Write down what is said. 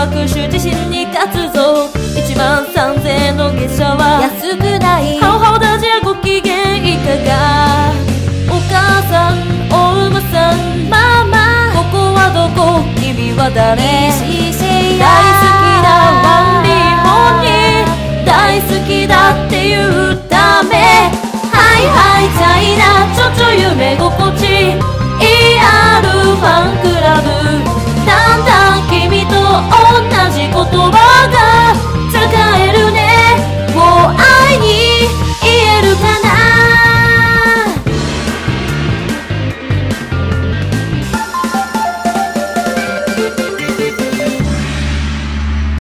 拍手自信に勝つぞ。1万3000円の月謝は安くない。 ハオハオだじゃご機嫌いかが。お母さんお馬さんママ、ここはどこ君は誰。大好きなワンリーホニー、大好きだって言うため。はいはいチャイナちょちょ夢心地 ER ファンクラブ。だんだん君と同じ言葉が